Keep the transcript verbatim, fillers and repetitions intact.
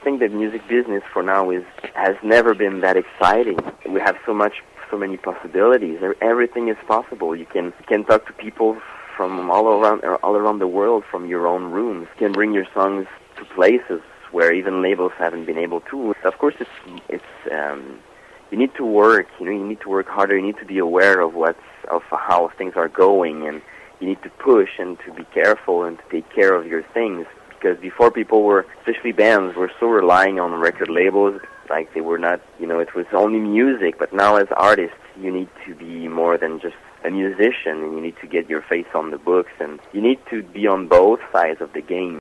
think that music business for now is has never been that exciting. We have so much, so many possibilities. Everything is possible. You can you can talk to people from all around all around the world from your own rooms. You can bring your songs to places where even labels haven't been able to. Of course, it's it's um, you need to work. You know, you need to work harder. You need to be aware of what's of how things are going, and you need to push and to be careful and to take care of your things. Because before, people were, especially bands, were so relying on record labels, like they were not, you know, it was only music. But now, as artists, you need to be more than just a musician, and you need to get your face on the books, and you need to be on both sides of the game.